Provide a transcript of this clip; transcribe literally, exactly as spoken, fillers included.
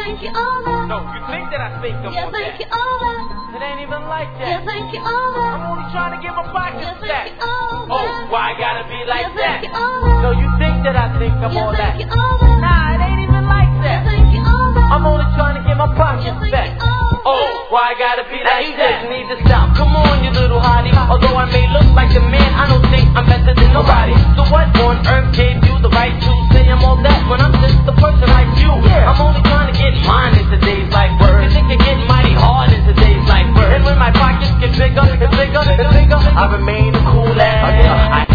thank you all that. No, you think that I think I'm Yeah, on thank that. you all that. It ain't even like that. Yeah, thank you all that. I'm only trying to get my pockets Yeah, back. thank you all that. Oh, why I gotta be like Yeah, that? thank you all that. So you think that I think I'm Yeah, all that? thank you all that. Nah, it ain't even like Yeah, that. thank you all that. I'm only trying to get my pockets Yeah, thank back. you all that. Oh, why I gotta be like you that? You just need to stop. Come on, you little hottie. Although I may look like a man, I don't think I'm better than nobody. So what on earth gave you the right to